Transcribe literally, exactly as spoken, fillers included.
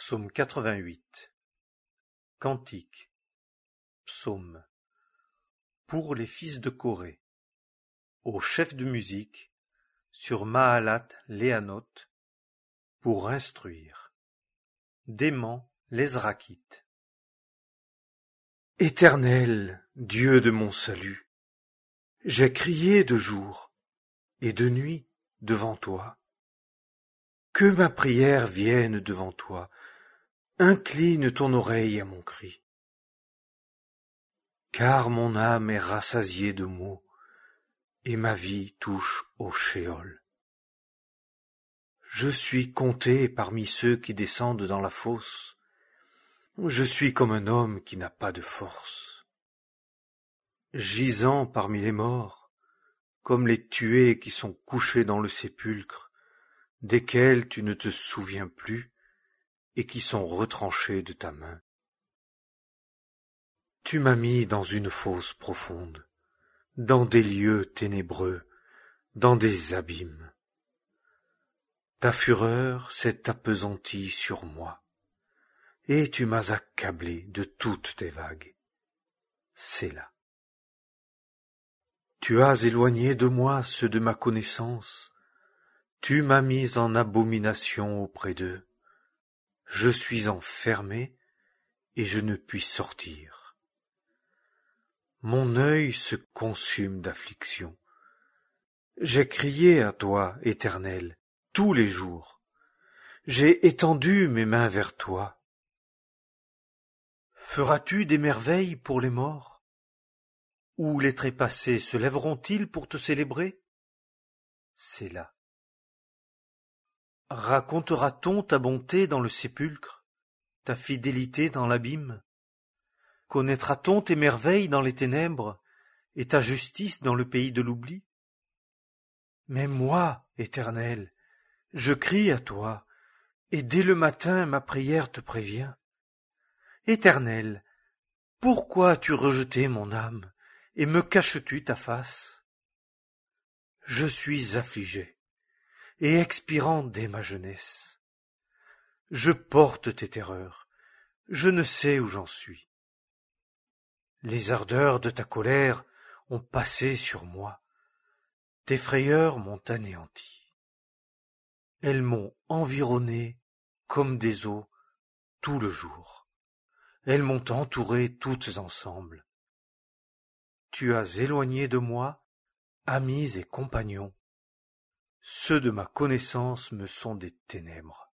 Psaume quatre-vingt-huit. Cantique. Psaume. Pour les fils de Corée. Au chef de musique, sur Mahalat Léanoth, pour instruire. Dément l'Ezrakite. Éternel, Dieu de mon salut, j'ai crié de jour et de nuit devant toi. Que ma prière vienne devant toi, incline ton oreille à mon cri. Car mon âme est rassasiée de maux, et ma vie touche au shéol. Je suis compté parmi ceux qui descendent dans la fosse. Je suis comme un homme qui n'a pas de force. Gisant parmi les morts, comme les tués qui sont couchés dans le sépulcre, desquels tu ne te souviens plus, et qui sont retranchés de ta main. Tu m'as mis dans une fosse profonde, dans des lieux ténébreux, dans des abîmes. Ta fureur s'est appesantie sur moi, et tu m'as accablé de toutes tes vagues. Sélah. Tu as éloigné de moi ceux de ma connaissance, tu m'as mis en abomination auprès d'eux. Je suis enfermé, et je ne puis sortir. Mon œil se consume d'affliction. J'ai crié à toi, Éternel, tous les jours. J'ai étendu mes mains vers toi. Feras-tu des merveilles pour les morts? Ou les trépassés se lèveront-ils pour te célébrer? Sélah. Racontera-t-on ta bonté dans le sépulcre, ta fidélité dans l'abîme? Connaîtra-t-on tes merveilles dans les ténèbres, et ta justice dans le pays de l'oubli? Mais moi, Éternel, je crie à toi, et dès le matin ma prière te prévient. Éternel, pourquoi as-tu rejeté mon âme, et me caches-tu ta face? Je suis affligé, et expirant dès ma jeunesse. Je porte tes terreurs, je ne sais où j'en suis. Les ardeurs de ta colère ont passé sur moi, tes frayeurs m'ont anéanti. Elles m'ont environné comme des eaux tout le jour. Elles m'ont entouré toutes ensemble. Tu as éloigné de moi amis et compagnons. Ceux de ma connaissance me sont des ténèbres.